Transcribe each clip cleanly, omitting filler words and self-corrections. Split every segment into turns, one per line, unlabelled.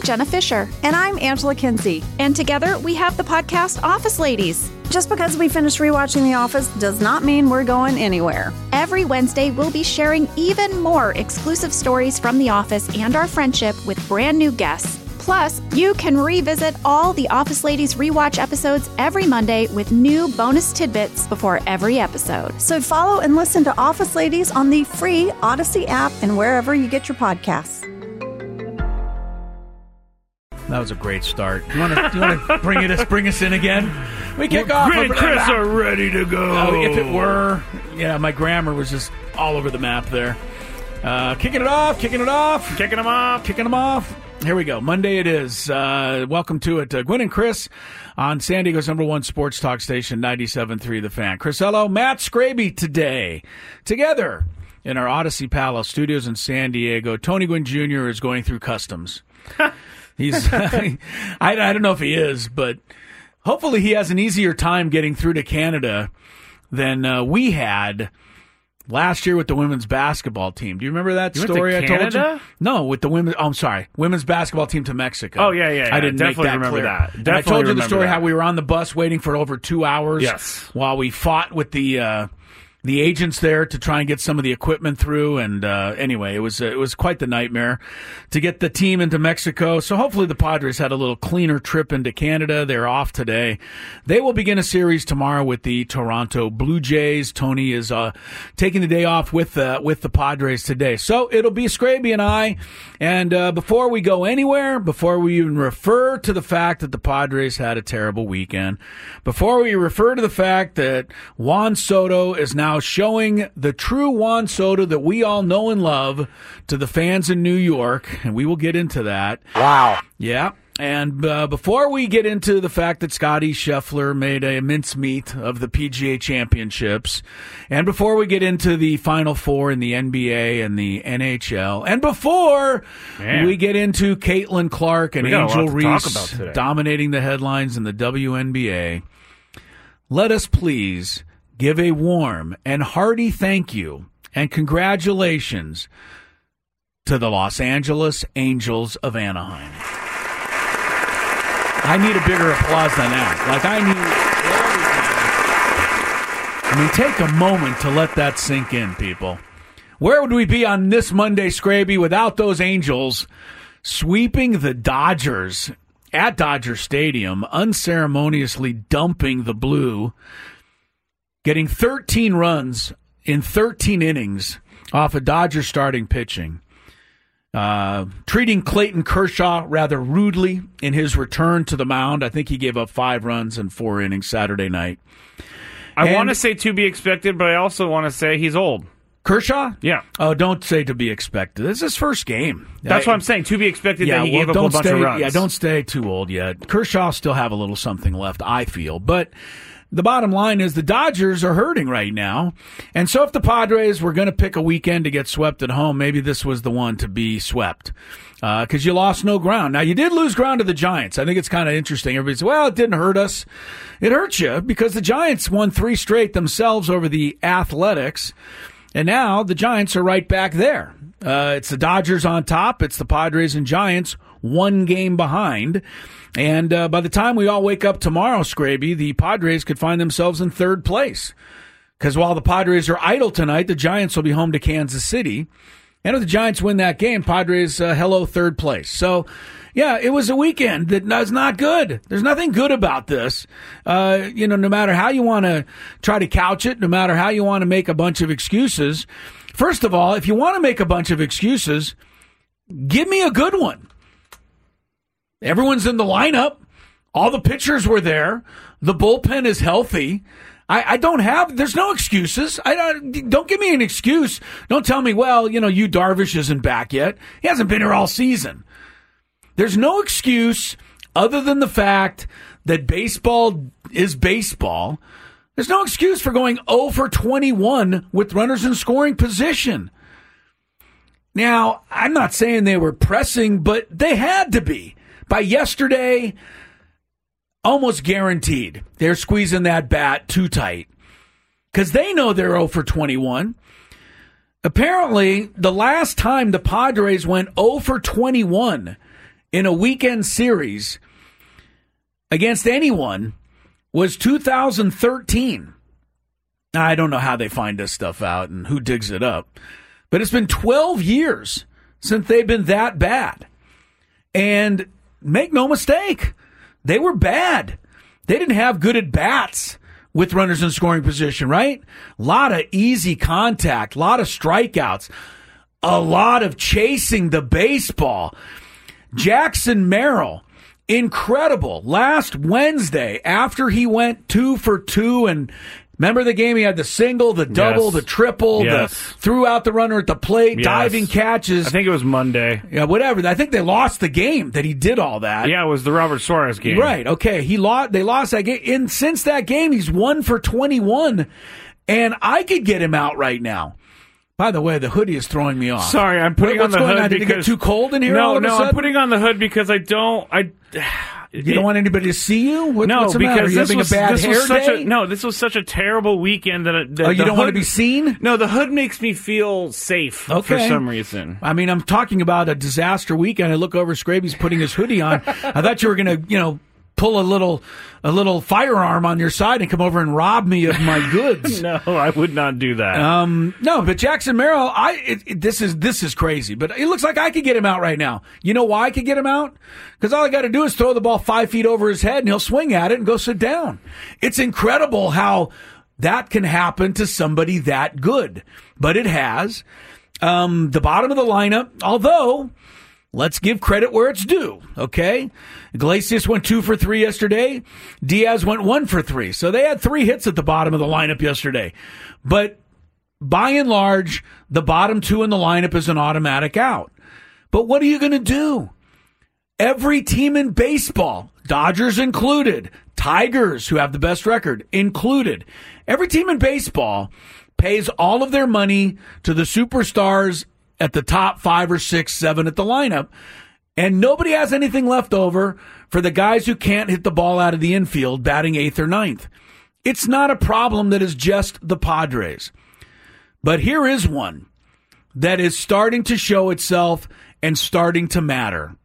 Jenna Fisher.
And I'm Angela Kinsey.
And together we have the podcast Office Ladies.
Just because we finished rewatching The Office does not mean we're going anywhere.
Every Wednesday, we'll be sharing even more exclusive stories from The Office and our friendship with brand new guests. Plus, you can revisit all the Office Ladies rewatch episodes every Monday with new bonus tidbits before every episode.
So follow and listen to Office Ladies on the free Odyssey app and wherever you get your podcasts.
That was a great start. Do you want to bring us in again? We kick off.
Gwen and Chris are ready to go.
Oh, if it were, my grammar was just all over the map there. Kicking them off. Here we go. Monday it is. Welcome to it. Gwen and Chris on San Diego's #1 sports talk station, 97.3 The Fan. Chrisello, Matt Scraby today. Together in our Odyssey Palace studios in San Diego. Tony Gwynn Jr. is going through customs. He's I don't know if he is, but hopefully he has an easier time getting through to Canada than we had last year with the women's basketball team. Do you remember that story I told you? No, with the women's basketball team to Mexico.
Oh, yeah.
I didn't
definitely
make that
remember
clear.
that.
And I told you the story
that.
how we were on the bus waiting for over 2 hours.
Yes.
While we fought with the agents there to try and get some of the equipment through, and anyway, it was quite the nightmare to get the team into Mexico. So hopefully the Padres had a little cleaner trip into Canada. They're off today. They will begin a series tomorrow with the Toronto Blue Jays. Tony is taking the day off with the Padres today. So it'll be Scraby and I. And before we go anywhere, before we even refer to the fact that the Padres had a terrible weekend, before we refer to the fact that Juan Soto is now showing the true Juan Soto that we all know and love to the fans in New York, and we will get into that.
Wow.
Yeah. And before we get into the fact that Scotty Scheffler made a mincemeat of the PGA Championships, and before we get into the Final Four in the NBA and the NHL, and before we get into Caitlin Clark and Angel Reese dominating the headlines in the WNBA, let us please give a warm and hearty thank you and congratulations to the Los Angeles Angels of Anaheim. I need a bigger applause than that. Take a moment to let that sink in, people. Where would we be on this Monday, Scraby, without those Angels sweeping the Dodgers at Dodger Stadium, unceremoniously dumping the blue, getting 13 runs in 13 innings off of Dodger starting pitching. Treating Clayton Kershaw rather rudely in his return to the mound. I think he gave up 5 runs in 4 innings Saturday night.
I want to say to be expected, but I also want to say he's old.
Kershaw?
Yeah.
Oh, don't say to be expected. This is his first game.
That's what I'm saying. To be expected that he gave up a bunch of runs.
Yeah, don't stay too old yet. Kershaw still have a little something left, I feel. But the bottom line is the Dodgers are hurting right now. And so if the Padres were going to pick a weekend to get swept at home, maybe this was the one to be swept. Because you lost no ground. Now, you did lose ground to the Giants. I think it's kind of interesting. Everybody says, well, it didn't hurt us. It hurt you because the Giants won 3 straight themselves over the Athletics. And now the Giants are right back there. It's the Dodgers on top. It's the Padres and Giants 1 game behind. And by the time we all wake up tomorrow, Scraby, the Padres could find themselves in 3rd place. Because while the Padres are idle tonight, the Giants will be home to Kansas City. And if the Giants win that game, Padres, hello, 3rd place. So, yeah, it was a weekend that was not good. There's nothing good about this. No matter how you want to try to couch it, no matter how you want to make a bunch of excuses. First of all, if you want to make a bunch of excuses, give me a good one. Everyone's in the lineup. All the pitchers were there. The bullpen is healthy. There's no excuses. Don't give me an excuse. Don't tell me, well, Yu Darvish isn't back yet. He hasn't been here all season. There's no excuse other than the fact that baseball is baseball. There's no excuse for going 0 for 21 with runners in scoring position. Now, I'm not saying they were pressing, but they had to be. By yesterday, almost guaranteed they're squeezing that bat too tight because they know they're 0 for 21. Apparently, the last time the Padres went 0 for 21 in a weekend series against anyone was 2013. Now, I don't know how they find this stuff out and who digs it up, but it's been 12 years since they've been that bad. And make no mistake, they were bad. They didn't have good at-bats with runners in scoring position, right? A lot of easy contact, a lot of strikeouts, a lot of chasing the baseball. Jackson Merrill, incredible. Last Wednesday, after he went 2 for 2, and remember the game? He had the single, the double, the triple, threw out the runner at the plate, diving catches.
I think it was Monday.
Yeah, whatever. I think they lost the game that he did all that.
Yeah, it was the Robert Suarez game.
Right, okay. They lost that game. And since that game, he's 1 for 21, and I could get him out right now. By the way, the hoodie is throwing me off.
Sorry, I'm putting on the hood because...
Did it get too cold in here?
No, I'm putting on the hood because I don't...
You don't want anybody to see you? What's the matter? Are you having a bad hair day?
This was such a terrible weekend that
you don't want to be seen?
No, the hood makes me feel safe for some reason.
I mean, I'm talking about a disaster weekend. I look over, Scraby's putting his hoodie on. I thought you were going to, pull a little firearm on your side and come over and rob me of my goods.
No, I would not do that.
No, but Jackson Merrill, this is crazy. But it looks like I could get him out right now. You know why I could get him out? Because all I got to do is throw the ball 5 feet over his head and he'll swing at it and go sit down. It's incredible how that can happen to somebody that good. But it has. The bottom of the lineup, although... Let's give credit where it's due, okay? Iglesias went 2 for 3 yesterday. Diaz went 1 for 3. So they had 3 hits at the bottom of the lineup yesterday. But by and large, the bottom 2 in the lineup is an automatic out. But what are you going to do? Every team in baseball, Dodgers included, Tigers, who have the best record, included, every team in baseball pays all of their money to the superstars at the top 5 or 6, 7 at the lineup, and nobody has anything left over for the guys who can't hit the ball out of the infield batting 8th or 9th. It's not a problem that is just the Padres. But here is one that is starting to show itself and starting to matter.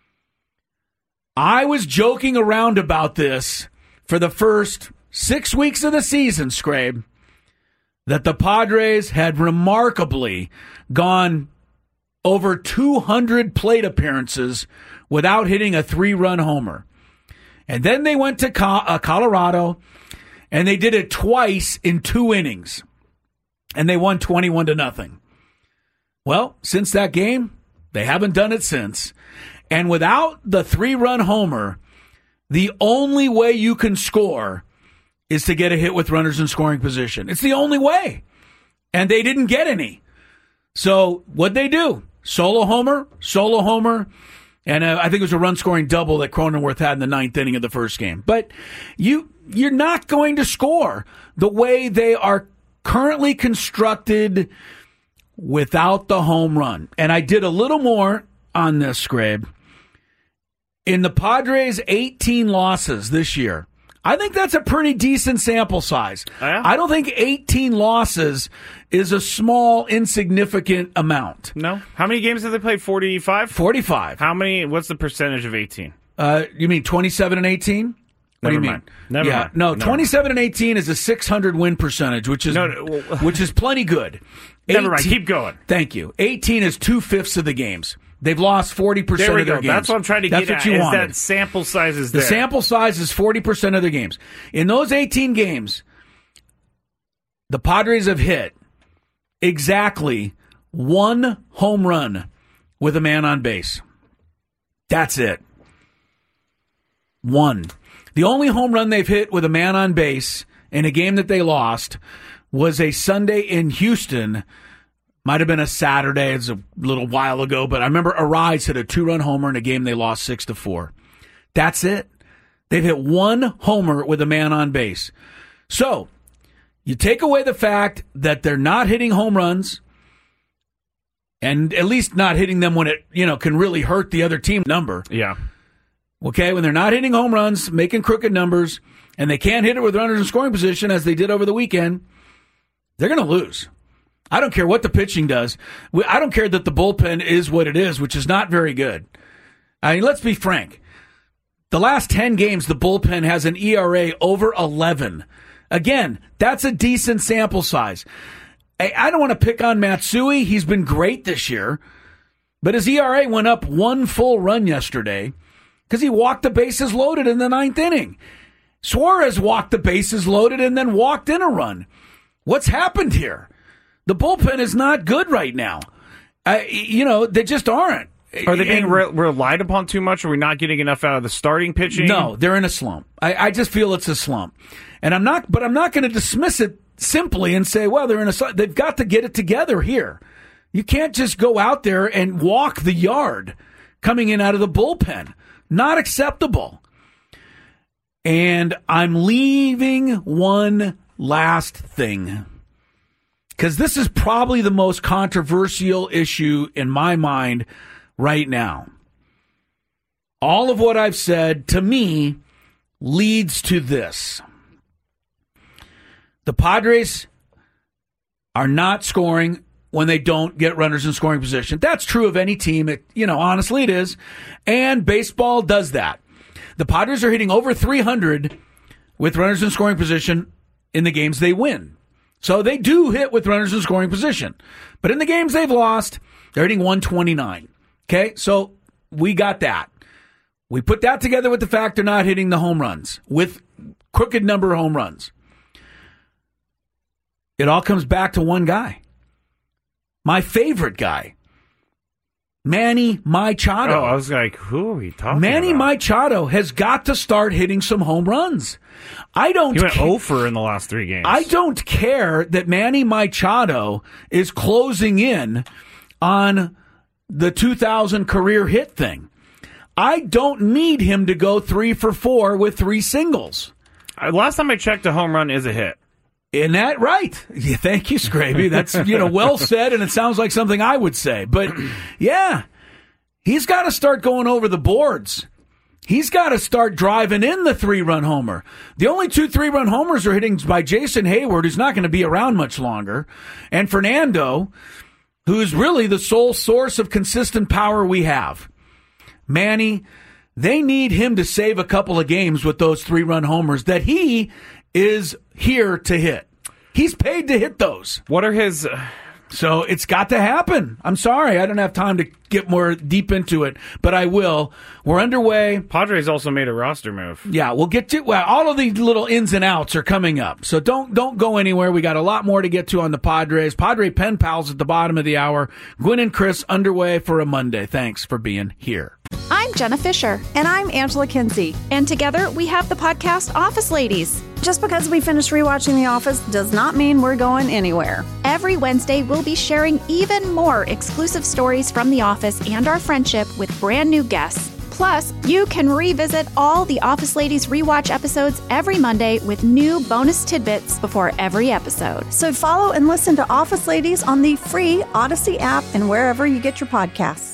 I was joking around about this for the first 6 weeks of the season, Scrabe, that the Padres had remarkably gone over 200 plate appearances without hitting a 3-run homer. And then they went to Colorado, and they did it twice in 2 innings. And they won 21-0. Well, since that game, they haven't done it since. And without the 3-run homer, the only way you can score is to get a hit with runners in scoring position. It's the only way. And they didn't get any. So what'd they do? Solo homer, and I think it was a run-scoring double that Cronenworth had in the 9th inning of the first game. But you're not going to score the way they are currently constructed without the home run. And I did a little more on this, Scrabe. In the Padres' 18 losses this year, I think that's a pretty decent sample size.
Yeah.
I don't think 18 losses is a small, insignificant amount.
No? How many games have they played? 45?
45.
What's the percentage of 18?
You mean 27 and 18? What do you mean?
Never mind.
No, 27 and 18 is a 600 win percentage, which is plenty good.
Never mind. Keep going.
Thank you. 18 is 2/5 of the games. They've lost 40% of their games.
That's what I'm trying to get at.
That's what you wanted.
That sample size is there.
The sample size is 40% of their games. In those 18 games, the Padres have hit exactly 1 home run with a man on base. That's it. 1. The only home run they've hit with a man on base in a game that they lost was a Sunday in Houston. Might have been a Saturday. It's a little while ago, but I remember Arise hit a 2-run homer in a game they lost 6-4. That's it. They've hit 1 homer with a man on base. So you take away the fact that they're not hitting home runs, and at least not hitting them when it can really hurt the other team number.
Yeah.
Okay, when they're not hitting home runs, making crooked numbers, and they can't hit it with runners in scoring position as they did over the weekend, they're going to lose. I don't care what the pitching does. I don't care that the bullpen is what it is, which is not very good. I mean, let's be frank. The last 10 games, the bullpen has an ERA over 11. Again, that's a decent sample size. I don't want to pick on Matsui. He's been great this year. But his ERA went up 1 full run yesterday because he walked the bases loaded in the 9th inning. Suarez walked the bases loaded and then walked in a run. What's happened here? The bullpen is not good right now. They just aren't.
Are they being relied upon too much? Are we not getting enough out of the starting pitching?
No, they're in a slump. I just feel it's a slump. And I'm not going to dismiss it simply and say, well, they're in a slump. They've got to get it together here. You can't just go out there and walk the yard coming in out of the bullpen. Not acceptable. And I'm leaving one last thing, because this is probably the most controversial issue in my mind right now. All of what I've said, to me, leads to this. The Padres are not scoring when they don't get runners in scoring position. That's true of any team. Honestly, it is. And baseball does that. The Padres are hitting over 300 with runners in scoring position in the games they win. So they do hit with runners in scoring position. But in the games they've lost, they're hitting 129. Okay, so we got that. We put that together with the fact they're not hitting the home runs, with crooked number of home runs. It all comes back to one guy. My favorite guy, Manny Machado.
Oh, I was like, who are we talking
Manny
about?
Machado has got to start hitting some home runs. He
went 0 in the last 3 games.
I don't care that Manny Machado is closing in on the 2,000 career hit thing. I don't need him to go 3 for 4 with 3 singles.
Last time I checked, a home run is a hit.
Isn't that right? Yeah, thank you, Scraby. That's well said, and it sounds like something I would say. But yeah, he's got to start going over the boards. He's got to start driving in the 3-run homer. The only 2 3-run homers are hitting by Jason Hayward, who's not going to be around much longer, and Fernando, who's really the sole source of consistent power we have. Manny, they need him to save a couple of games with those 3-run homers that he is here to hit. He's paid to hit those.
What are his...
So it's got to happen. I'm sorry, I don't have time to get more deep into it, but I will. We're underway.
Padres also made a roster move.
Yeah, we'll get to... Well, all of these little ins and outs are coming up, so don't go anywhere. We got a lot more to get to on the Padres. Padre Pen Pals at the bottom of the hour. Gwen and Chris underway for a Monday. Thanks for being here.
I'm Jenna Fisher.
And I'm Angela Kinsey.
And together we have the podcast Office Ladies.
Just because we finished rewatching The Office does not mean we're going anywhere.
Every Wednesday, we'll be sharing even more exclusive stories from The Office and our friendship with brand new guests. Plus, you can revisit all the Office Ladies rewatch episodes every Monday with new bonus tidbits before every episode.
So follow and listen to Office Ladies on the free Odyssey app and wherever you get your podcasts.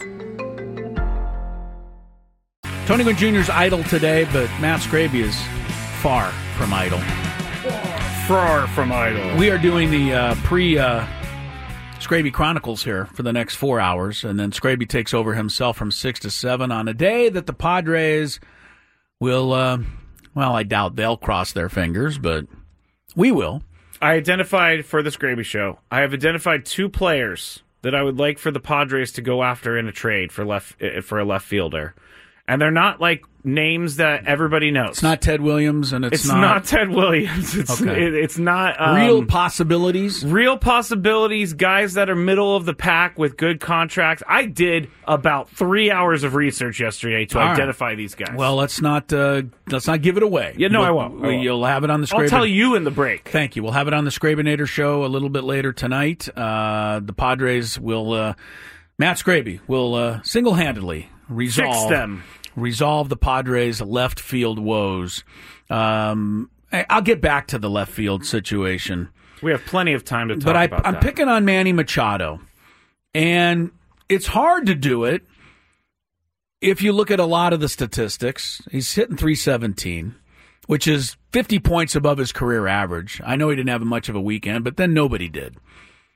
Tony Gwynn Jr.'s idle today, but Matt Scraby is far from idle.
Far from idle.
We are doing the Scraby Chronicles here for the next 4 hours, and then Scraby takes over himself from 6 to 7 on a day that the Padres will, I doubt they'll cross their fingers, but we will.
I identified for the Scraby Show, I have identified 2 players that I would like for the Padres to go after in a trade for a left fielder. And they're not like names that everybody knows.
It's not Ted Williams, and it's
not Ted Williams. It's not
real possibilities.
Real possibilities. Guys that are middle of the pack with good contracts. I did about 3 hours of research yesterday to identify these guys.
Well, let's not give it away.
Yeah, no, I won't.
You'll have it on the Scrabinator.
I'll tell you in the break.
Thank you. We'll have it on the Scrabinator show a little bit later tonight. The Padres will, Matt Scraby will single-handedly resolve the Padres' left field woes. I'll get back to the left field situation.
We have plenty of time to talk about that.
I'm picking on Manny Machado, and it's hard to do it if you look at a lot of the statistics. He's hitting .317, which is 50 points above his career average. I know he didn't have much of a weekend, but then nobody did.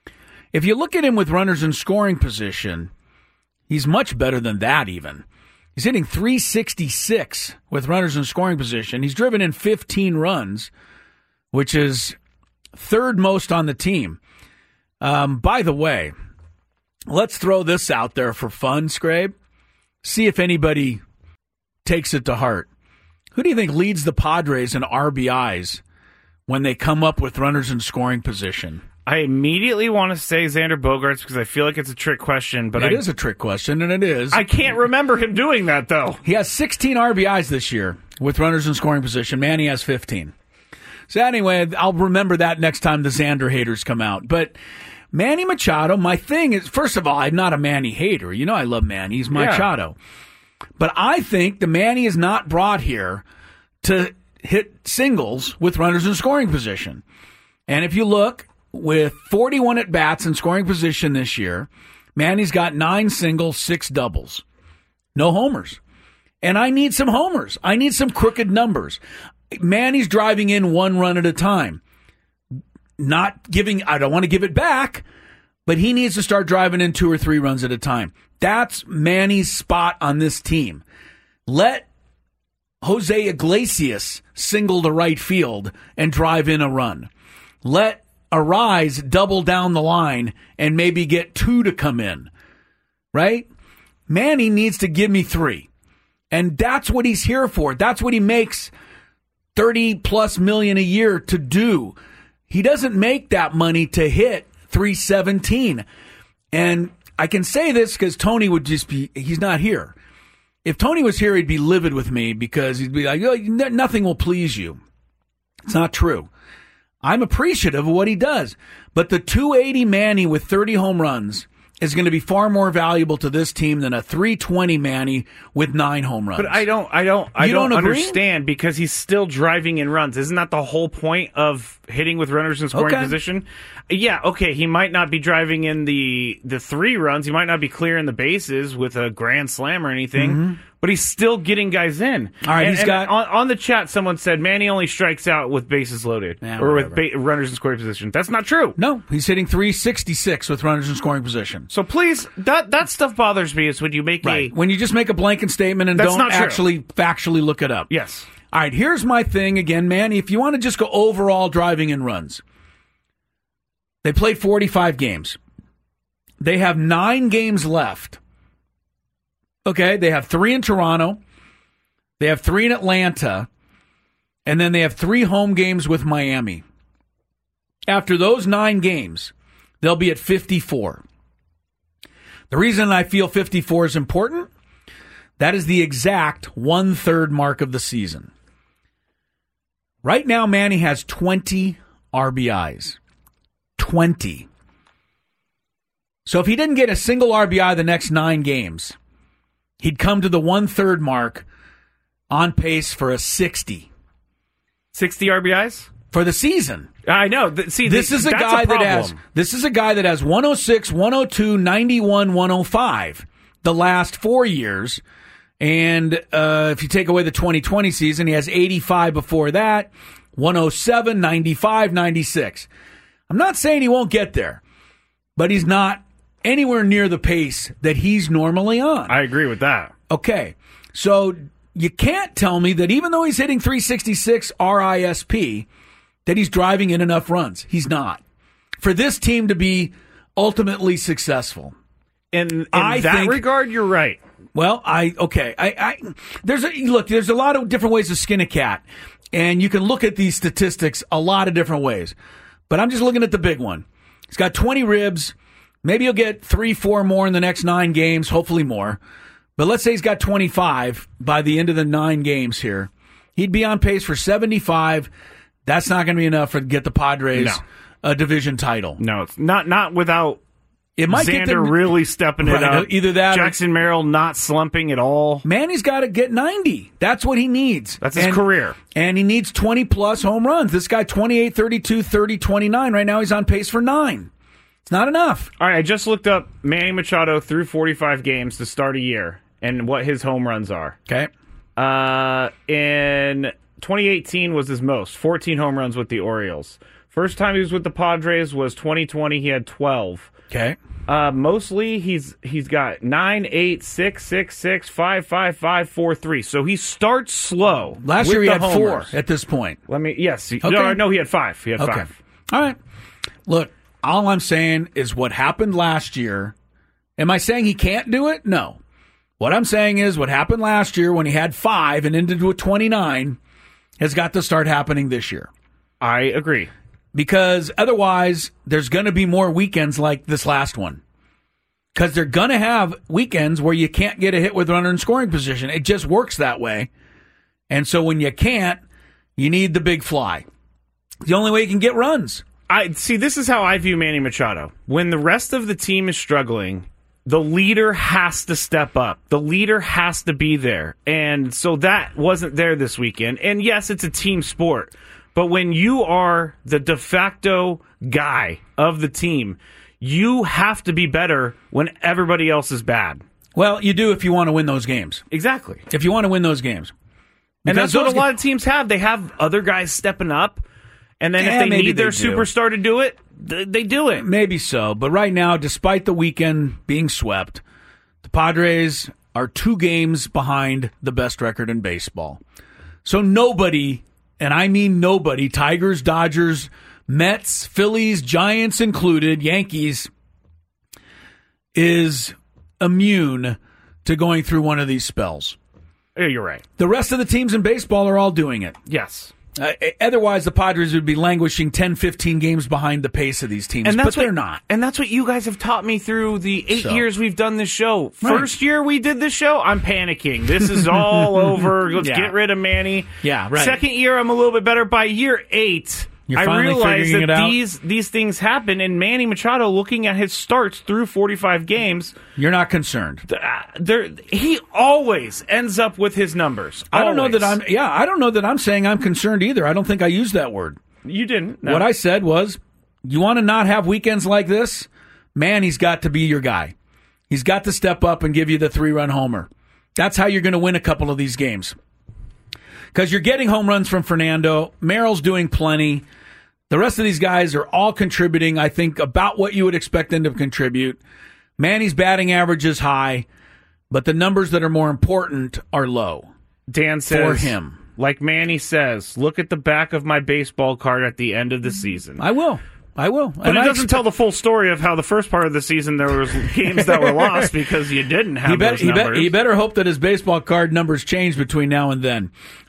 If you look at him with runners in scoring position, he's much better than that even. He's hitting .366 with runners in scoring position. He's driven in 15 runs, which is third most on the team. By the way, let's throw this out there for fun, Scrape. See if anybody takes it to heart. Who do you think leads the Padres in RBIs when they come up with runners in scoring position?
I immediately want to say Xander Bogaerts because I feel like it's a trick question. But
it is a trick question, and it is.
I can't remember him doing that, though.
He has 16 RBIs this year with runners in scoring position. Manny has 15. So anyway, I'll remember that next time the Xander haters come out. But Manny Machado, my thing is, first of all, I'm not a Manny hater. You know I love Manny. He's Machado. Yeah. But I think the Manny is not brought here to hit singles with runners in scoring position. And if you look, with 41 at-bats in scoring position this year, Manny's got 9 singles, 6 doubles. No homers. And I need some homers. I need some crooked numbers. Manny's driving in 1 run at a time. I don't want to give it back, but he needs to start driving in 2 or 3 runs at a time. That's Manny's spot on this team. Let Jose Iglesias single to right field and drive in a run. Let Arise double down the line and maybe get 2 to come in, right? Manny needs to give me 3. And that's what he's here for. That's what he makes $30+ million a year to do. He doesn't make that money to hit 317. And I can say this because Tony would he's not here. If Tony was here, he'd be livid with me because he'd be like, oh, nothing will please you. It's not true. I'm appreciative of what he does. But the 280 Manny with 30 home runs is going to be far more valuable to this team than a 320 Manny with 9 home runs.
But I don't understand because he's still driving in runs. Isn't that the whole point of hitting with runners in scoring position? Yeah, okay, he might not be driving in the 3 runs. He might not be clearing the bases with a grand slam or anything, but he's still getting guys in.
All right,
on the chat, someone said Manny only strikes out with bases loaded with runners in scoring position. That's not true.
No, he's hitting 366 with runners in scoring position.
So please, that stuff bothers me. Is when you make
when you just make a blanket statement and don't actually factually look it up.
Yes.
All right, here's my thing again, Manny. If you want to just go overall driving in runs, they played 45 games. They have 9 games left. Okay, they have 3 in Toronto. They have 3 in Atlanta. And then they have 3 home games with Miami. After those 9 games, they'll be at 54. The reason I feel 54 is important, that is the exact 1/3 mark of the season. Right now, Manny has 20 RBIs. 20. So if he didn't get a single RBI the next 9 games, he'd come to the 1/3 mark on pace for a 60.
60 RBIs?
For the season.
I know. This is a guy
that has 106, 102, 91, 105 the last 4 years. And if you take away the 2020 season, he has 85 before that, 107, 95, 96. I'm not saying he won't get there, but he's not anywhere near the pace that he's normally on.
I agree with that.
Okay. So you can't tell me that even though he's hitting 366 RISP, that he's driving in enough runs. He's not. For this team to be ultimately successful.
In that regard, you're right.
Well, there's a lot of different ways to skin a cat, and you can look at these statistics a lot of different ways. But I'm just looking at the big one. He's got 20 ribs. Maybe he'll get 3-4 more in the next 9 games, hopefully more. But let's say he's got 25 by the end of the 9 games here. He'd be on pace for 75. That's not going to be enough to get the Padres a division title.
No, it's not without
Xander
get really stepping it up.
Either that,
Jackson Merrill not slumping at all.
Manny's got to get 90. That's what he needs.
That's his career.
And he needs 20-plus home runs. This guy, 28, 32, 30, 29. Right now he's on pace for 9. It's not enough.
All right, I just looked up Manny Machado through 45 games to start a year and what his home runs are.
Okay.
In 2018 was his most, 14 home runs with the Orioles. First time he was with the Padres was 2020. He had 12.
Okay.
Mostly he's got 9, 8, 6, 6, 6, 5, 5, 5, 4, 3. So he starts slow.
Last year he had 4 at this point.
Yes.
Okay.
No, he had 5. He had 5.
All right. Look, all I'm saying is what happened last year. Am I saying he can't do it? No. What I'm saying is what happened last year when he had 5 and ended with 29 has got to start happening this year.
I agree.
Because otherwise, there's going to be more weekends like this last one. Because they're going to have weekends where you can't get a hit with runner in scoring position. It just works that way. And so when you can't, you need the big fly. The only way you can get runs.
This is how I view Manny Machado. When the rest of the team is struggling, the leader has to step up. The leader has to be there. And so that wasn't there this weekend. And yes, it's a team sport. But when you are the de facto guy of the team, you have to be better when everybody else is bad.
Well, you do if you want to win those games.
Exactly.
If you want to win those games.
And that's what a lot of teams have. They have other guys stepping up. And then if they need their superstar to do it, they do it.
Maybe so. But right now, despite the weekend being swept, the Padres are 2 games behind the best record in baseball. So nobody, and I mean nobody, Tigers, Dodgers, Mets, Phillies, Giants included, Yankees, is immune to going through one of these spells.
Yeah, you're right.
The rest of the teams in baseball are all doing it.
Yes.
Otherwise, the Padres would be languishing 10, 15 games behind the pace of these teams, but they're not.
And that's what you guys have taught me through the 8 years we've done this show. First year we did this show, I'm panicking. This is all over. Let's get rid of Manny.
Yeah, right.
Second year, I'm a little bit better. By year 8, I realized that these things happen, and Manny Machado, looking at his starts through 45 games...
You're not concerned.
He always ends up with his numbers.
I don't know that I'm saying I'm concerned either. I don't think I used that word.
You didn't. No.
What I said was, you want to not have weekends like this? Manny's got to be your guy. He's got to step up and give you the 3-run homer. That's how you're going to win a couple of these games. Because you're getting home runs from Fernando. Merrill's doing plenty. The rest of these guys are all contributing, I think, about what you would expect them to contribute. Manny's batting average is high, but the numbers that are more important are low.
Dan says,
for him.
Like Manny says, look at the back of my baseball card at the end of the season.
I will.
But it doesn't tell the full story of how the first part of the season there was games that were lost because you didn't have those numbers.
He better hope that his baseball card numbers change between now and then.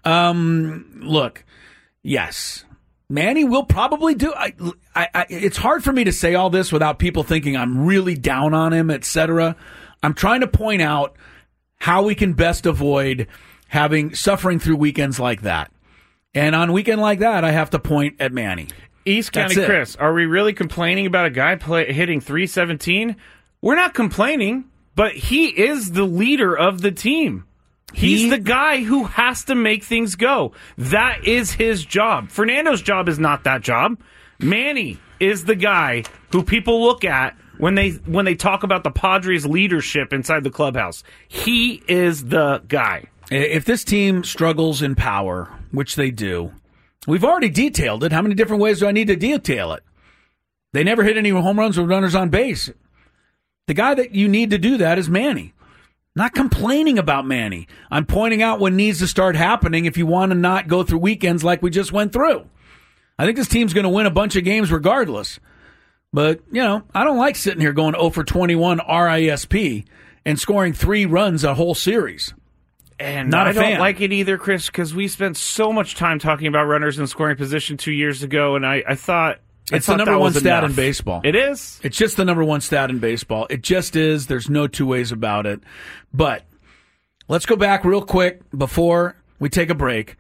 Look, yes, Manny will probably do. It's hard for me to say all this without people thinking I'm really down on him, etc. I'm trying to point out how we can best avoid suffering through weekends like that. And on a weekend like that, I have to point at Manny.
East County Chris, are we really complaining about a guy hitting .317? We're not complaining, but he is the leader of the team. He's the guy who has to make things go. That is his job. Fernando's job is not that job. Manny is the guy who people look at when they talk about the Padres' leadership inside the clubhouse. He is the guy.
If this team struggles in power, which they do, we've already detailed it. How many different ways do I need to detail it? They never hit any home runs with runners on base. The guy that you need to do that is Manny. Not complaining about Manny. I'm pointing out what needs to start happening if you want to not go through weekends like we just went through. I think this team's going to win a bunch of games regardless. But, I don't like sitting here going 0 for 21 RISP and scoring 3 runs a whole series.
And I don't like it either, Chris, because we spent so much time talking about runners in scoring position 2 years ago, and I thought...
It's the number one stat in baseball.
It is?
It's just the number one stat in baseball. It just is. There's no two ways about it. But let's go back real quick before we take a break.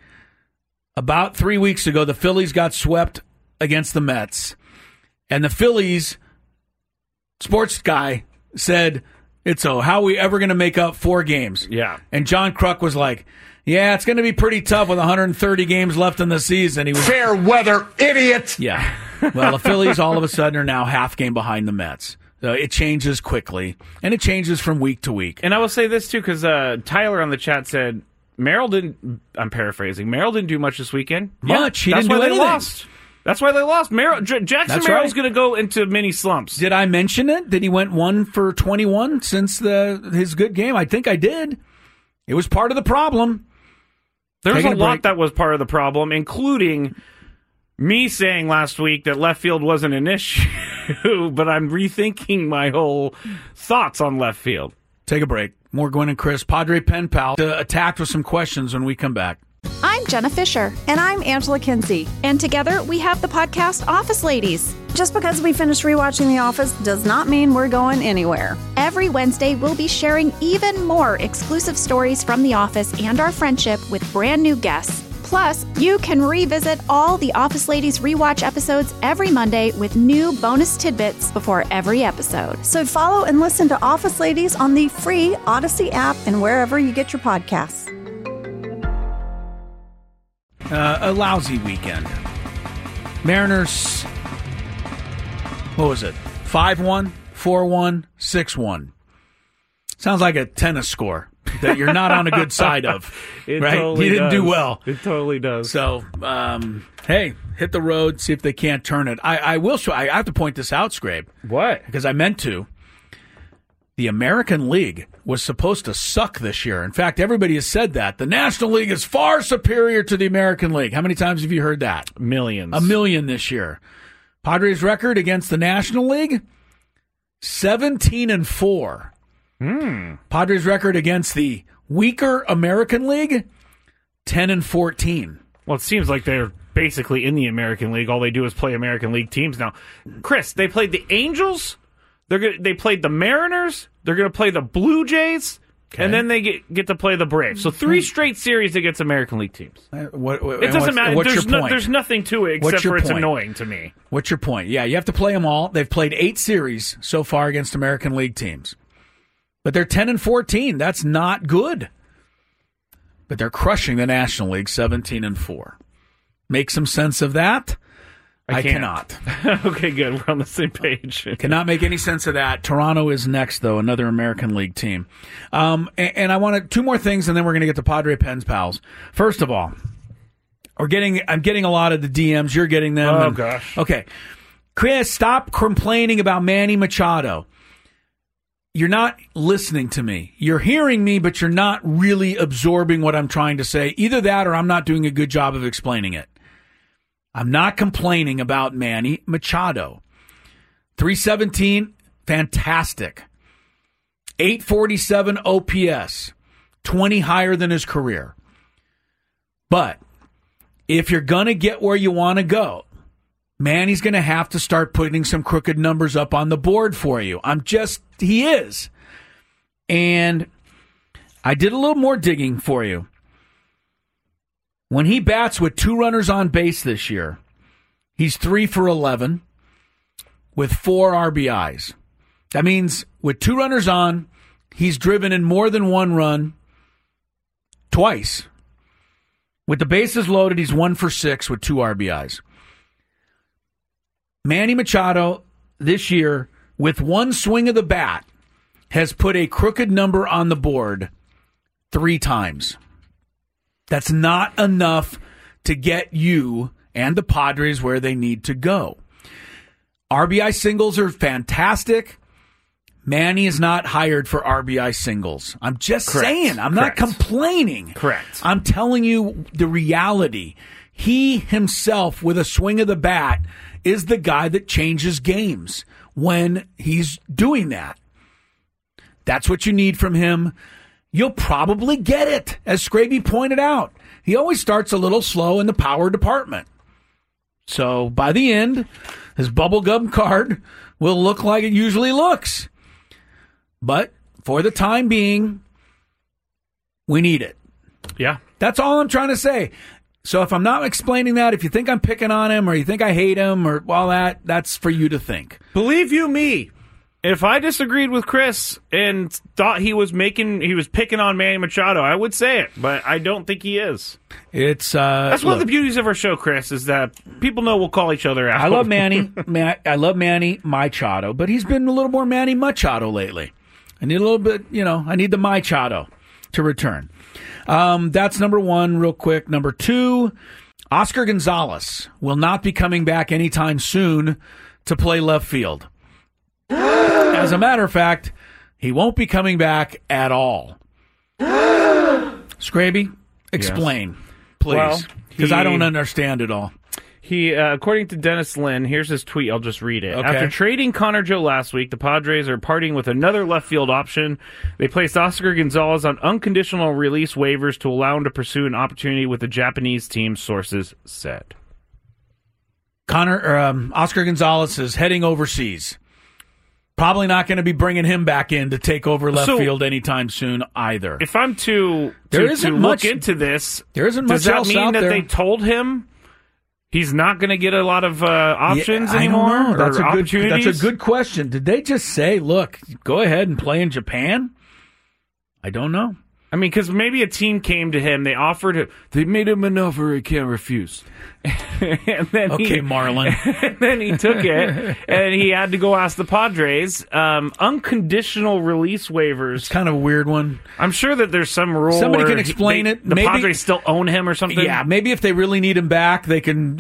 About 3 weeks ago, the Phillies got swept against the Mets. And the Phillies sports guy said, how are we ever going to make up 4 games?
Yeah.
And John Kruk was like, yeah, it's going to be pretty tough with 130 games left in the season. He was
fair weather, idiot.
Yeah. Well, the Phillies all of a sudden are now half game behind the Mets. So it changes quickly, and it changes from week to week.
And I will say this, too, because Tyler on the chat said, I'm paraphrasing, Merrill didn't do much this weekend.
Much. He
that's
didn't
why
do
they
anything.
lost. That's why they lost. Jackson
That's
Merrill's
right.
going to go into mini slumps.
Did I mention it? That he went 1 for 21 since his good game? I think I did. It was part of the problem.
There's
Taking
a
a
lot
break.
that was part of the problem, including me saying last week that left field wasn't an issue, but I'm rethinking my whole thoughts on left field.
Take a break. More Gwen and Chris, Padre Pen Pal, attacked with some questions when we come back.
I'm Jenna Fisher,
And I'm Angela Kinsey.
and together we have the podcast Office Ladies.
Just because we finished rewatching The Office does not mean we're going anywhere.
Every Wednesday, we'll be sharing even more exclusive stories from The Office and our friendship with brand new guests. Plus, you can revisit all the Office Ladies rewatch episodes every Monday with new bonus tidbits before every episode.
So follow and listen to Office Ladies on the free Odyssey app and wherever you get your podcasts.
A lousy weekend. Mariners, what was it? 5-1, 4-1, 6-1. Sounds like a tennis score that you're not on a good side of. Right?
Totally
You didn't do
does.
well.
It totally does.
So, hey, hit the road, see if they can't turn it. I will show. I have to point this out, Scrape,
What?
because I meant to. The American League was supposed to suck this year. In fact, everybody has said that. The National League is far superior to the American League. How many times have you heard that?
Millions.
1 million this year. Padres' record against the National League? 17-4. Padres' record against the weaker American League? 10-14.
Well, it seems like they're basically in the American League. All they do is play American League teams now. Chris, they played the Angels. They played the Mariners. They're going to play the Blue Jays.
Okay.
And then they get to play the Braves. So 3 straight series against American League teams. It doesn't matter.
What's your point?
There's nothing to it
What's
except
your
for it's
point?
annoying to me.
What's your point? Yeah, you have to play them all. They've played 8 series so far against American League teams. But they're 10-14. That's not good. But they're crushing the National League 17-4. Make some sense of that? I
can't.
cannot.
Okay, good. We're on the same page.
Cannot make any sense of that. Toronto is next, though, another American League team. And I want 2 more things, and then we're going to get to Padre Pens Pals. First of all, I'm getting a lot of the DMs. You're getting them.
Oh, gosh.
Okay. Chris, stop complaining about Manny Machado. You're not listening to me. You're hearing me, but you're not really absorbing what I'm trying to say. Either that or I'm not doing a good job of explaining it. I'm not complaining about Manny Machado. 317, fantastic. 847 OPS, 20 higher than his career. But if you're going to get where you want to go, Manny's going to have to start putting some crooked numbers up on the board for you. He is. And I did a little more digging for you. When he bats with 2 runners on base this year, he's 3 for 11 with 4 RBIs. That means with 2 runners on, he's driven in more than 1 run twice. With the bases loaded, he's 1 for 6 with 2 RBIs. Manny Machado this year, with 1 swing of the bat, has put a crooked number on the board 3 times. That's not enough to get you and the Padres where they need to go. RBI singles are fantastic. Manny is not hired for RBI singles. I'm just saying. I'm not complaining.
Correct.
I'm telling you the reality. He himself, with a swing of the bat, is the guy that changes games when he's doing that. That's what you need from him. You'll probably get it, as Scraby pointed out. He always starts a little slow in the power department. So by the end, his bubblegum card will look like it usually looks. But for the time being, we need it.
Yeah.
That's all I'm trying to say. So if I'm not explaining that, if you think I'm picking on him or you think I hate him or all that, that's for you to think.
Believe you me, if I disagreed with Chris and thought he was picking on Manny Machado, I would say it, but I don't think he is.
It's
That's one of the beauties of our show, Chris, is that people know we'll call each other out.
I love Manny. I love Manny Machado, but he's been a little more Manny Machado lately. I need a little bit, I need the Machado to return. That's number 1, real quick. Number 2, Oscar Gonzalez will not be coming back anytime soon to play left field. As a matter of fact, he won't be coming back at all. Scraby, explain, please, because I don't understand it all.
He, according to Dennis Lin, here's his tweet. I'll just read it.
Okay.
After trading Connor Joe last week, the Padres are parting with another left field option. They placed Oscar Gonzalez on unconditional release waivers to allow him to pursue an opportunity with the Japanese team, sources said.
Oscar Gonzalez is heading overseas. Probably not going to be bringing him back in to take over left field anytime soon either.
If I'm to look into this,
there isn't much
does that
else
mean
out
that
there.
They told him he's not going to get a lot of options anymore?
I don't know. That's a good question. Did they just say, look, go ahead and play in Japan? I don't know.
I mean, because maybe a team came to him, they made him an offer he can't refuse. And then
Marlon.
And then he took it, and he had to go ask the Padres. Unconditional release waivers.
It's kind of a weird one.
I'm sure that there's some rule.
Somebody
where
can explain it.
The
Maybe,
Padres still own him or something.
Yeah, maybe if they really need him back, they can,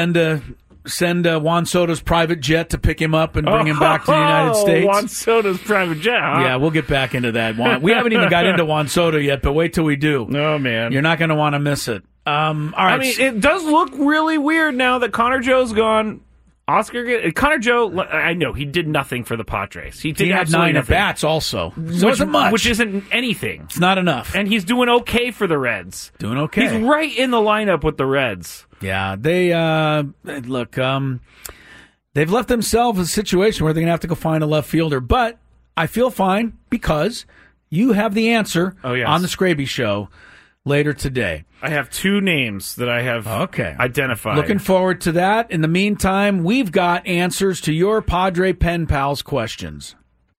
send Juan Soto's private jet to pick him up and bring him back to the United States.
Juan Soto's private jet, huh?
Yeah, we'll get back into that. We haven't even got into Juan Soto yet, but wait till we do.
Oh, man.
You're not going to want to miss it. All right.
I mean, it does look really weird now that Connor Joe's gone. Connor Joe, I know, he did nothing for the Padres. He
had 9 at-bats also. So it isn't much.
Which isn't anything.
It's not enough.
And he's doing okay for the Reds.
Doing okay.
He's right in the lineup with the Reds.
Yeah, they look. They've left themselves a situation where they're gonna have to go find a left fielder. But I feel fine because you have the answer on the Scraby Show later today.
I have 2 names that I have identified.
Looking forward to that. In the meantime, we've got answers to your Padre Pen Pals questions.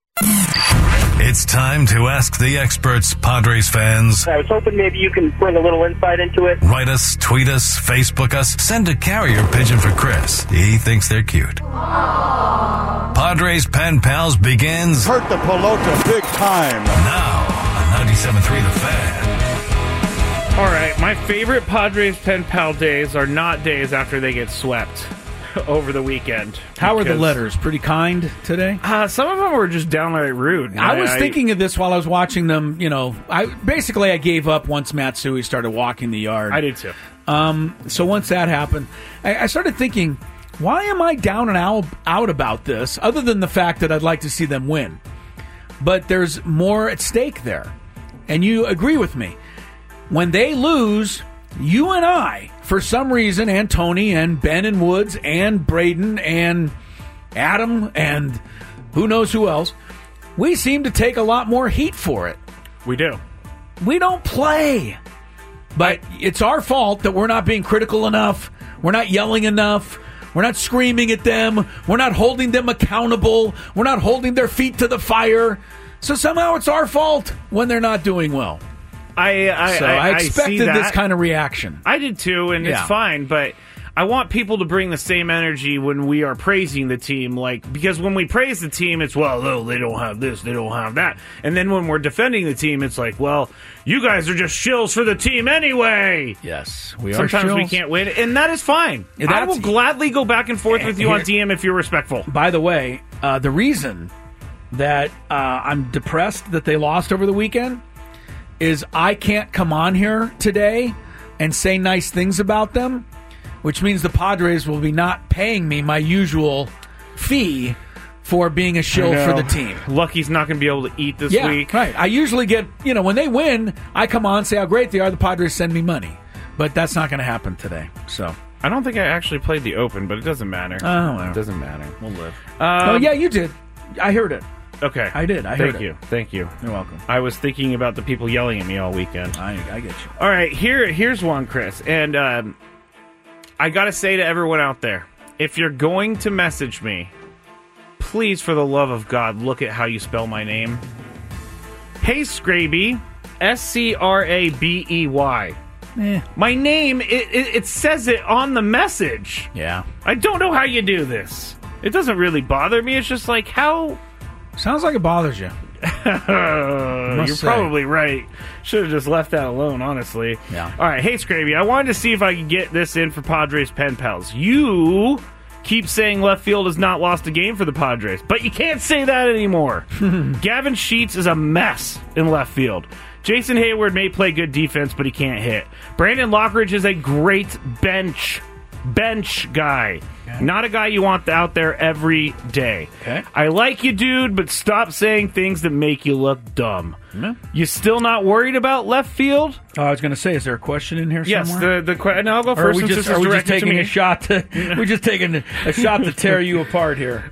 It's time to ask the experts, Padres fans.
I was hoping maybe you can bring a little insight into it.
Write us, tweet us, Facebook us, send a carrier pigeon for Chris. He thinks they're cute. Aww. Padres Pen Pals begins...
Hurt the pelota big time.
Now on 97.3 The Fan.
All right, my favorite Padres Pen Pal days are not days after they get swept over the weekend.
How are the letters? Pretty kind today?
Some of them were just downright rude.
I was thinking of this while I was watching them. I gave up once Matsui started walking the yard.
I did too.
So once that happened, I started thinking, why am I down and out about this, other than the fact that I'd like to see them win? But there's more at stake there. And you agree with me. When they lose, you and I, for some reason, and Tony and Ben and Woods and Braden and Adam and who knows who else, we seem to take a lot more heat for it.
We do.
We don't play. But it's our fault that we're not being critical enough. We're not yelling enough. We're not screaming at them. We're not holding them accountable. We're not holding their feet to the fire. So somehow it's our fault when they're not doing well. I expected this kind of reaction.
I did too, and it's fine, but I want people to bring the same energy when we are praising the team, because when we praise the team, it's, well, they don't have this, they don't have that. And then when we're defending the team, it's like, well, you guys are just shills for the team anyway.
Yes, we are.
Sometimes
shills.
we can't win, and that is fine. I will gladly go back and forth with you on DM if you're respectful.
By the way, the reason that I'm depressed that they lost over the weekend is I can't come on here today and say nice things about them, which means the Padres will be not paying me my usual fee for being a shill for the team.
Lucky's not going to be able to eat this week.
Right. I usually get, when they win, I come on and say how great they are. The Padres send me money. But that's not going to happen today. So
I don't think I actually played the Open, but it doesn't matter.
Oh, well.
It doesn't matter.
We'll live. Yeah, you did. I heard it.
Okay.
I did. I heard it.
Thank you.
You're welcome.
I was thinking about the people yelling at me all weekend.
I get you.
All right, here's one, Chris. And I got to say to everyone out there, if you're going to message me, please, for the love of God, look at how you spell my name. Hey, Scraby. Scrabey. My name, it says it on the message.
Yeah.
I don't know how you do this. It doesn't really bother me. It's just like, how...
Sounds like it bothers you.
You're probably right. Should have just left that alone, honestly.
Yeah.
All right. Hey, Scraby, I wanted to see if I could get this in for Padres pen pals. You keep saying left field has not lost a game for the Padres, but you can't say that anymore. Gavin Sheets is a mess in left field. Jason Hayward may play good defense, but he can't hit. Brandon Lockridge is a great bench guy. Okay. Not a guy you want out there every day.
Okay.
I like you, dude, but stop saying things that make you look dumb.
Yeah.
You still not worried about left field?
Oh, I was going to say, is there a question in here
Yes,
somewhere?
no, I'll go first.
Are we just taking a shot to? We're just taking a shot to tear you apart here.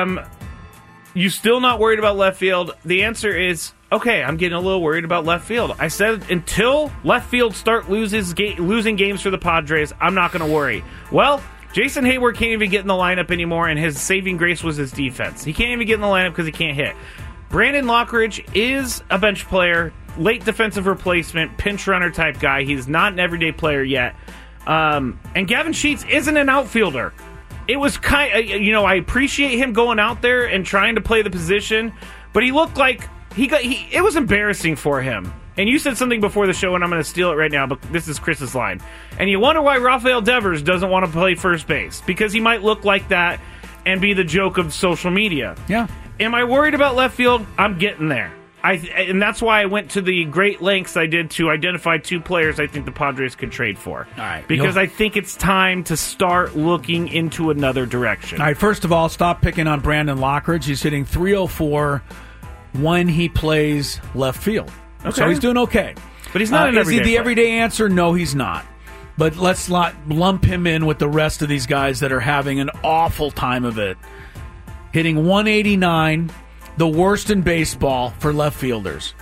You still not worried about left field? The answer is okay. I'm getting a little worried about left field. I said until left field start losing games for the Padres, I'm not going to worry. Well, Jason Hayward can't even get in the lineup anymore, and his saving grace was his defense. He can't even get in the lineup because he can't hit. Brandon Lockridge is a bench player, late defensive replacement, pinch runner type guy. He's not an everyday player yet. And Gavin Sheets isn't an outfielder. It was I appreciate him going out there and trying to play the position, but he looked like it was embarrassing for him. And you said something before the show, and I'm going to steal it right now, but this is Chris's line. And you wonder why Rafael Devers doesn't want to play first base, because he might look like that and be the joke of social media.
Yeah.
Am I worried about left field? I'm getting there. And that's why I went to the great lengths I did to identify 2 players I think the Padres could trade for.
All right.
Because I think it's time to start looking into another direction.
All right, first of all, stop picking on Brandon Lockridge. He's hitting .304 when he plays left field. Okay. So he's doing okay.
But he's not an everyday
Is he the
player.
everyday answer? No, he's not. But let's not lump him in with the rest of these guys that are having an awful time of it. Hitting 189, the worst in baseball for left fielders.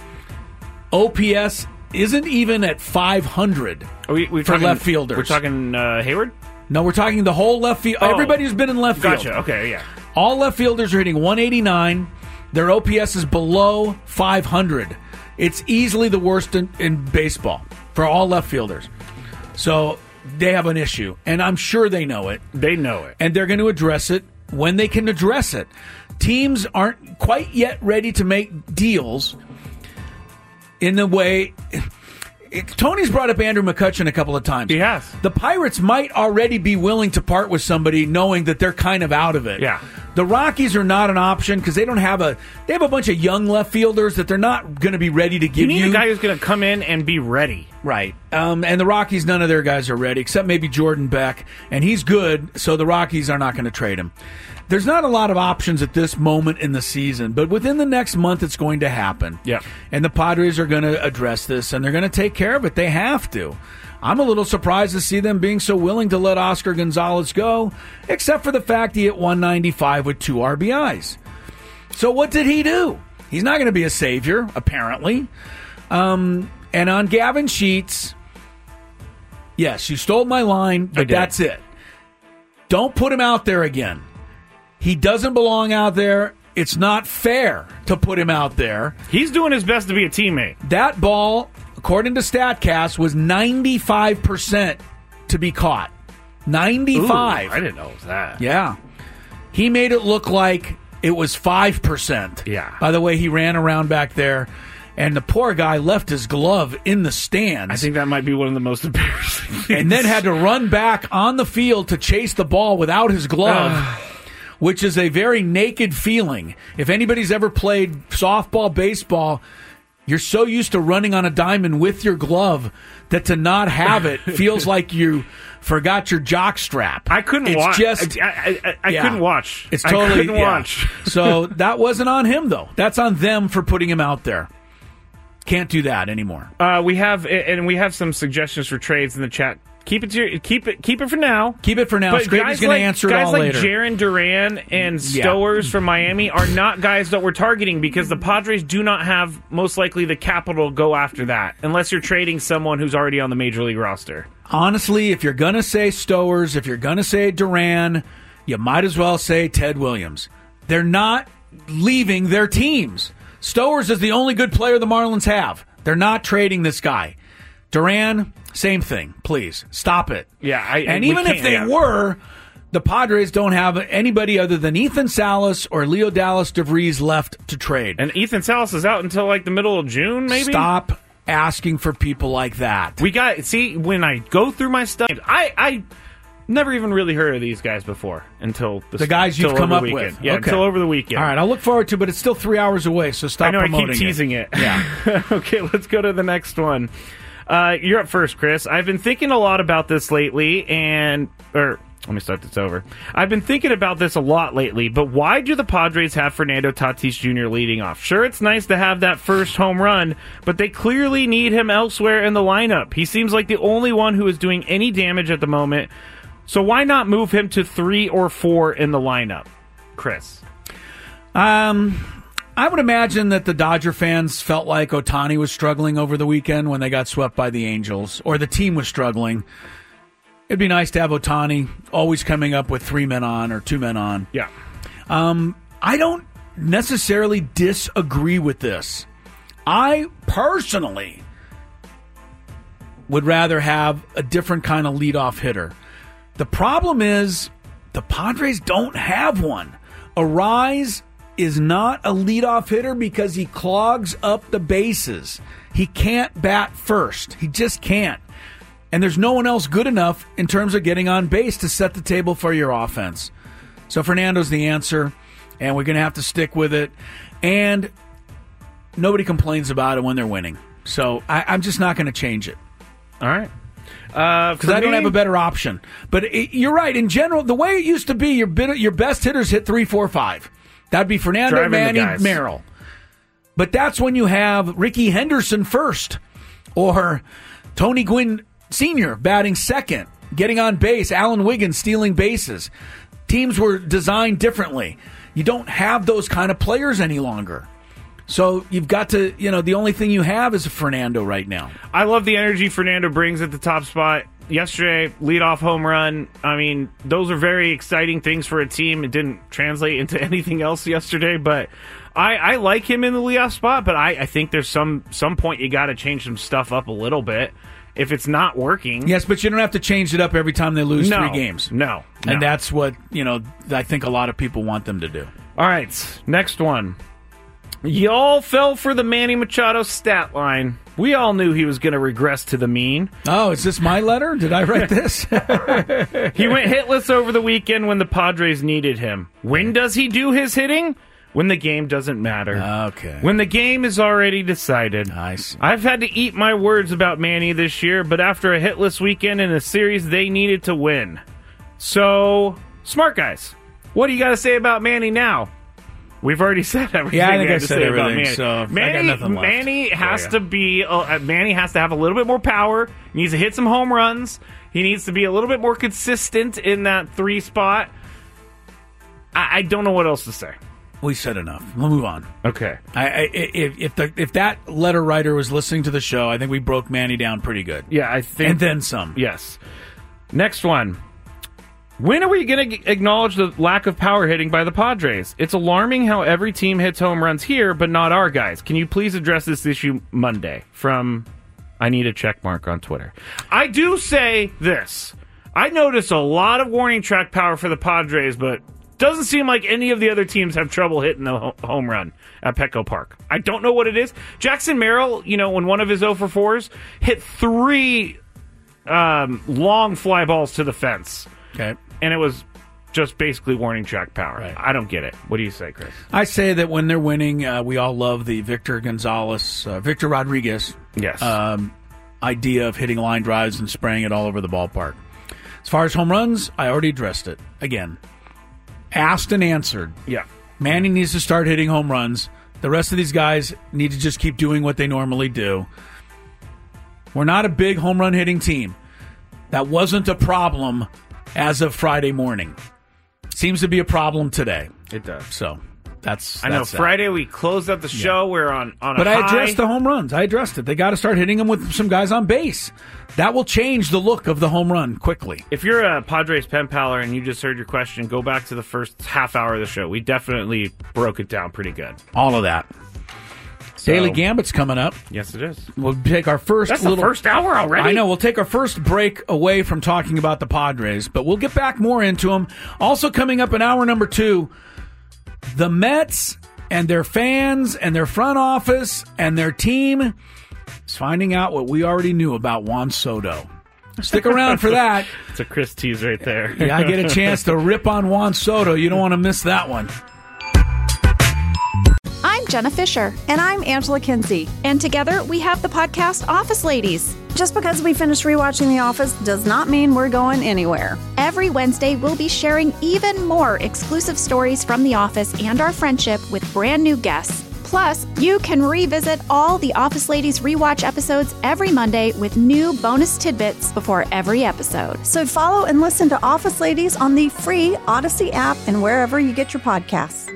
OPS isn't even at 500 for left fielders.
We're talking Hayward?
No, we're talking the whole left field. Everybody who's been in left field.
Gotcha. Okay, yeah.
All left fielders are hitting 189. Their OPS is below 500. It's easily the worst in baseball for all left fielders. So they have an issue, and I'm sure they know it.
They know it.
And they're going to address it when they can address it. Teams aren't quite yet ready to make deals in the way... Tony's brought up Andrew McCutchen a couple of times.
He has.
The Pirates might already be willing to part with somebody knowing that they're kind of out of it.
Yeah.
The Rockies are not an option because they have a bunch of young left fielders that they're not going to be ready to give you.
You need a guy who's going to come in and be ready.
Right. And the Rockies, none of their guys are ready except maybe Jordan Beck, and he's good, so the Rockies are not going to trade him. There's not a lot of options at this moment in the season, but within the next month it's going to happen.
Yeah.
And the Padres are going to address this, and they're going to take care of it. They have to. I'm a little surprised to see them being so willing to let Oscar Gonzalez go, except for the fact he hit 195 with 2 RBIs. So what did he do? He's not going to be a savior, apparently. And on Gavin Sheets, yes, you stole my line, but that's it. Don't put him out there again. He doesn't belong out there. It's not fair to put him out there.
He's doing his best to be a teammate.
That ball, according to StatCast, was 95% to be caught. 95.
Ooh, I didn't know it was that.
Yeah. He made it look like it was 5%.
Yeah.
By the way, he ran around back there, and the poor guy left his glove in the stands.
I think that might be one of the most embarrassing things.
And then had to run back on the field to chase the ball without his glove. Which is a very naked feeling. If anybody's ever played softball, baseball, you're so used to running on a diamond with your glove that to not have it feels like you forgot your jock strap.
I couldn't watch. I couldn't watch.
It's totally
I couldn't watch.
So that wasn't on him, though. That's on them for putting him out there. Can't do that anymore.
We have some suggestions for trades in the chat. Keep it for now.
Keep it for now. Scraby's going to answer it all later.
Guys like Jarren Duran and Stowers from Miami are not guys that we're targeting because the Padres do not have, most likely, the capital to go after that unless you're trading someone who's already on the Major League roster.
Honestly, if you're going to say Stowers, if you're going to say Duran, you might as well say Ted Williams. They're not leaving their teams. Stowers is the only good player the Marlins have. They're not trading this guy. Duran, same thing. Please, stop it.
Yeah,
and even if they were, the Padres don't have anybody other than Ethan Salas or Leo Dallas DeVries left to trade.
And Ethan Salas is out until like the middle of June, maybe?
Stop asking for people like that.
When I go through my stuff, I never even really heard of these guys before until
the guys you've come up with.
Yeah,
okay.
until over the weekend.
All right, I'll look forward to it, but it's still 3 hours away, so stop promoting it.
I keep teasing it.
Yeah.
Okay, let's go to the next one. You're up first, Chris. I've been thinking a lot about this lately, let me start this over. I've been thinking about this a lot lately, but why do the Padres have Fernando Tatis Jr. leading off? Sure, it's nice to have that first home run, but they clearly need him elsewhere in the lineup. He seems like the only one who is doing any damage at the moment, so why not move him to 3 or 4 in the lineup? Chris?
I would imagine that the Dodger fans felt like Ohtani was struggling over the weekend when they got swept by the Angels, or the team was struggling. It'd be nice to have Ohtani always coming up with 3 men on or 2 men on.
Yeah.
I don't necessarily disagree with this. I personally would rather have a different kind of leadoff hitter. The problem is the Padres don't have one. Arise is not a leadoff hitter because he clogs up the bases. He can't bat first. He just can't. And there's no one else good enough in terms of getting on base to set the table for your offense. So Fernando's the answer, and we're going to have to stick with it. And nobody complains about it when they're winning. So I'm just not going to change it.
All right.
Because I don't have a better option. But you're right. In general, the way it used to be, your best hitters hit 3, 4, 5. That'd be Fernando, Manny, Merrill. But that's when you have Ricky Henderson first, or Tony Gwynn Sr. batting second, getting on base, Alan Wiggins stealing bases. Teams were designed differently. You don't have those kind of players any longer. So you've got to, the only thing you have is a Fernando right now.
I love the energy Fernando brings at the top spot. Yesterday, leadoff home run. I mean, those are very exciting things for a team. It didn't translate into anything else yesterday, but I like him in the leadoff spot, but I think there's some point you got to change some stuff up a little bit if it's not working.
Yes, but you don't have to change it up every time they lose 3 games.
No.
And that's what, I think a lot of people want them to do.
All right, next one. Y'all fell for the Manny Machado stat line. We all knew he was going to regress to the mean.
Oh, is this my letter? Did I write this?
He went hitless over the weekend when the Padres needed him. When does he do his hitting? When the game doesn't matter.
Okay.
When the game is already decided.
I see.
I've had to eat my words about Manny this year, but after a hitless weekend in a series, they needed to win. So, smart guys, what do you got to say about Manny now? We've already said everything.
Yeah, I think
I
I said everything.
Manny.
So I got nothing left.
Manny has to be. Manny has to have a little bit more power. He needs to hit some home runs. He needs to be a little bit more consistent in that 3 spot. I don't know what else to say.
We said enough. We'll move on.
Okay.
If that letter writer was listening to the show, I think we broke Manny down pretty good.
Yeah, I think.
And then some.
Yes. Next one. When are we going to acknowledge the lack of power hitting by the Padres? It's alarming how every team hits home runs here, but not our guys. Can you please address this issue Monday? From I Need a Checkmark on Twitter. I do say this. I notice a lot of warning track power for the Padres, but doesn't seem like any of the other teams have trouble hitting the home run at Petco Park. I don't know what it is. Jackson Merrill, when one of his 0 for 4s, hit 3 long fly balls to the fence.
Okay.
And it was just basically warning track power.
Right.
I don't get it. What do you say, Chris?
I say that when they're winning, we all love the Victor Rodriguez
Yes.
idea of hitting line drives and spraying it all over the ballpark. As far as home runs, I already addressed it. Again, asked and answered.
Yeah.
Manny needs to start hitting home runs. The rest of these guys need to just keep doing what they normally do. We're not a big home run hitting team. That wasn't a problem as of Friday morning. Seems to be a problem today.
It does.
So that's
I know.
that's
Friday we closed out the show. We're on a
But
high.
I addressed the home runs. I addressed it. They got to start hitting them with some guys on base. That will change the look of the home run quickly.
If you're a Padres pen paler and you just heard your question, go back to the first half hour of the show. We definitely broke it down pretty good.
All of that.
So,
Daily Gambit's coming up.
Yes, it is.
We'll take our first
That's
little...
the first hour already?
I know. We'll take our first break away from talking about the Padres, but we'll get back more into them. Also coming up in hour number 2, the Mets and their fans and their front office and their team is finding out what we already knew about Juan Soto. Stick around for that.
It's a Chris tease right there.
Yeah, I get a chance to rip on Juan Soto. You don't want to miss that one.
I'm Jenna Fisher.
And I'm Angela Kinsey.
And together we have the podcast Office Ladies.
Just because we finished rewatching The Office does not mean we're going anywhere.
Every Wednesday, we'll be sharing even more exclusive stories from The Office and our friendship with brand new guests. Plus, you can revisit all the Office Ladies rewatch episodes every Monday with new bonus tidbits before every episode.
So follow and listen to Office Ladies on the free Odyssey app and wherever you get your podcasts.